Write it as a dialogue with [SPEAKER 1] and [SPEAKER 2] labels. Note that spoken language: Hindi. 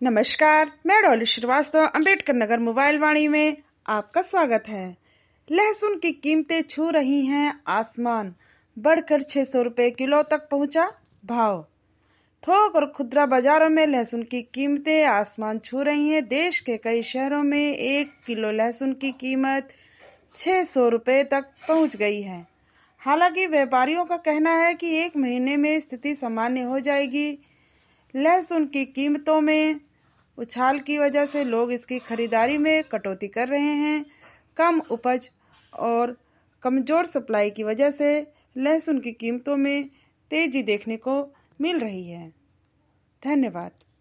[SPEAKER 1] नमस्कार, मैं डॉली श्रीवास्तव अंबेडकर नगर मोबाइल वाणी में आपका स्वागत है। लहसुन की कीमतें छू रही हैं आसमान, बढ़कर 600 रुपए किलो तक पहुंचा भाव। थोक और खुदरा बाजारों में लहसुन की कीमतें आसमान छू रही हैं। देश के कई शहरों में 1 किलो लहसुन की कीमत 600 रुपए तक पहुंच गई है। हालांकि व्यापारियों का कहना है कि 1 महीने में स्थिति सामान्य हो जाएगी। लहसुन की कीमतों में उछाल की वजह से लोग इसकी खरीदारी में कटौती कर रहे हैं। कम उपज और कमजोर सप्लाई की वजह से लहसुन की कीमतों में तेजी देखने को मिल रही है। धन्यवाद।